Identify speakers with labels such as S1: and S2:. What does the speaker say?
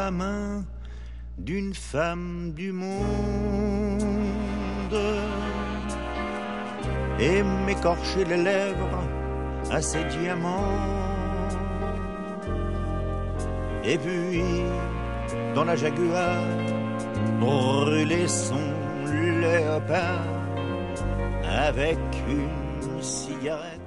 S1: la main d'une femme du monde et m'écorcher les lèvres à ses diamants. Et puis, dans la Jaguar, brûler son léopard avec une cigarette